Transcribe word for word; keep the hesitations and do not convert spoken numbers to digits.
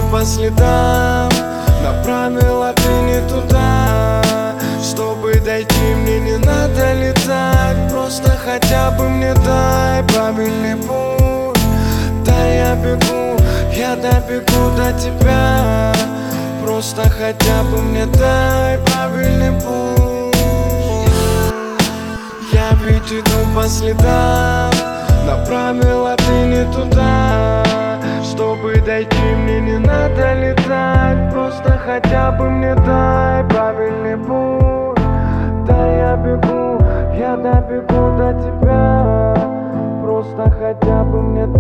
по следам, направила ты не туда. Чтобы дойти, мне не надо летать, просто хотя бы мне дай правильный путь. Да я бегу, я добегу до тебя, просто хотя бы мне дай правильный путь. Я ведь иду по следам, направила ты не туда. Чтобы дойти, мне не надо летать, просто хотя бы мне дай правильный путь. Да я бегу, я добегу до тебя, просто хотя бы мне дай.